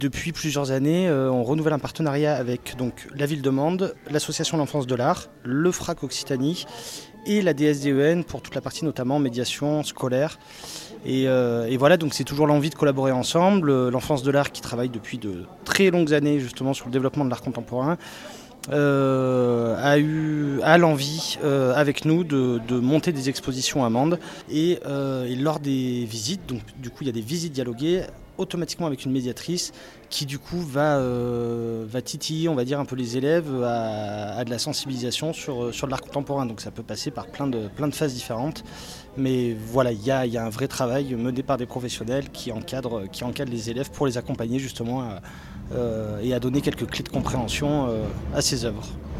Depuis plusieurs années, on renouvelle un partenariat avec donc, la ville de Mende, l'association L'Enfance de l'Art, le FRAC Occitanie et la DSDEN pour toute la partie notamment médiation scolaire. Et voilà, donc c'est toujours l'envie de collaborer ensemble. L'Enfance de l'Art qui travaille depuis de très longues années justement sur le développement de l'art contemporain a l'envie avec nous de monter des expositions à Mende et lors des visites, donc du coup il y a des visites dialoguées automatiquement avec une médiatrice qui du coup va titiller, on va dire, un peu les élèves à de la sensibilisation sur de l'art contemporain. Donc ça peut passer par plein de phases différentes. Mais voilà, il y a un vrai travail mené par des professionnels qui encadrent les élèves pour les accompagner justement et à donner quelques clés de compréhension à ces œuvres.